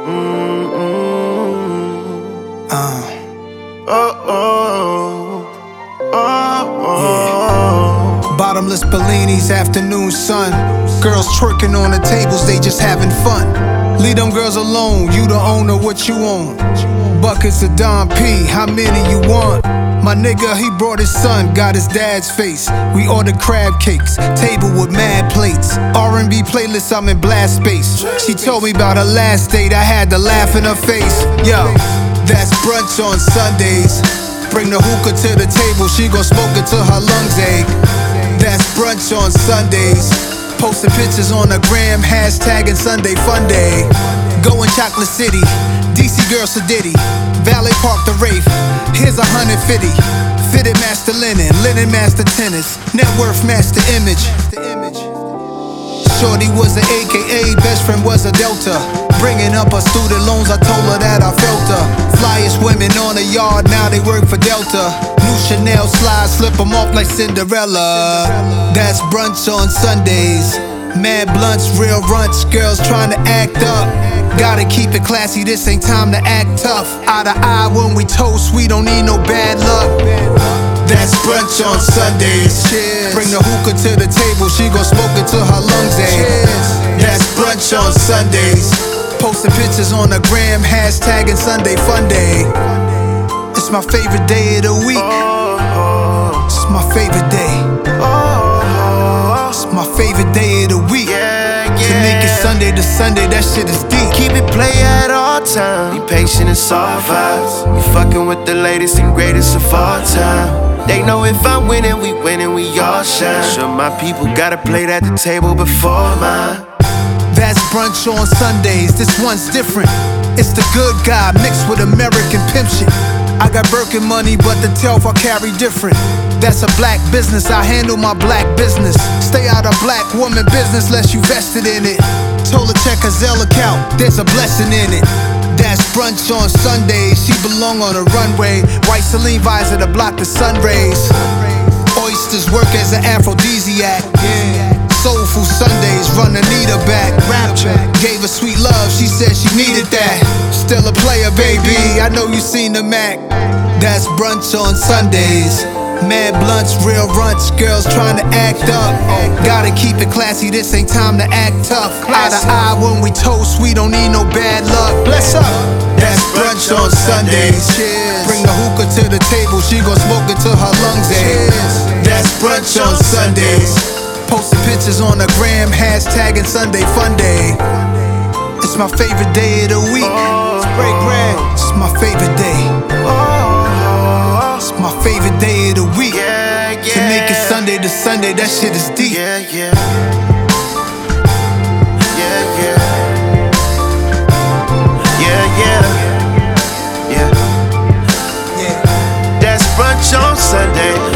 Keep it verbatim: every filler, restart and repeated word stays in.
Mm-mm. Uh. Oh, oh, oh, oh. Yeah. Bottomless Bellinis, afternoon sun. Girls twerking on the tables, they just having fun. Leave them girls alone, you the owner, what you own. Buckets of Don P, how many you want? My nigga, he brought his son, got his dad's face. We ordered crab cakes, table with mad plates. R and B playlist, I'm in blast space. She told me about her last date, I had to laugh in her face. Yo, that's brunch on Sundays. Bring the hookah to the table, she gon' smoke it till her lungs ache. That's brunch on Sundays. Posting pictures on the gram, hashtagging Sunday Fun Day. Going Chocolate City, D C girl Sadiddy, Valet Park the Wraith. Here's a hundred fifty. Fitted master linen, linen master tennis, net worth master image. Shorty was an A K A, best friend was a Delta. Bringing up her student loans, I told her that I felt her. Flyest women on the yard, now they work for Delta. New Chanel slides, slip them off like Cinderella. That's brunch on Sundays. Mad blunts, real runts, girls trying to act up. Gotta keep it classy, this ain't time to act tough. Eye to eye when we toast, we don't need no bad luck. That's brunch on Sundays. Cheers. Bring the hookah to the table, she gon' smoke it till her lungs ache. That's brunch on Sundays. Posting pictures on the gram, hashtagging Sunday Fun Day. It's my favorite day of the week. It's my favorite day. It's my favorite day of the week. To make it Sunday to Sunday, that shit is deep. Keep it play at all times. Be patient and soft vibes. You fucking with the latest and greatest of all time. They know if I'm winning, we winning, we all shine. Sure, my people gotta play at the table before mine. That's brunch on Sundays, this one's different. It's the good guy mixed with American pimp shit. I got Birkin money, but the telf I carry different. That's a black business, I handle my black business. Stay out of black woman business unless you vested in it. Told her check her Zelle account, there's a blessing in it. That's brunch on Sundays, she belong on a runway. White Celine visor to block the sun rays. Oysters work as an aphrodisiac. Soulful Sundays, run Anita back. Gave her sweet love, she said she needed that. Still a player, baby, I know you seen the Mac. That's brunch on Sundays. Mad blunts, real runts, girls trying to act up. Gotta keep it classy, this ain't time to act tough. Eye to eye when we toast, we don't need no bad luck. Bless up. That's brunch on Sundays. Cheers. Bring the hookah to the table, she gon' smoke it till her lungs ache. That's brunch on Sundays. Posting pictures on the gram, hashtagging Sunday Fun Day. It's my favorite day of the week. It's break bread. It's my favorite day. It's my favorite day of the week. Yeah, yeah. To make it Sunday to Sunday, that shit is deep. Yeah, yeah. Yeah, yeah. Yeah, yeah. Yeah. Yeah. That's brunch on Sunday.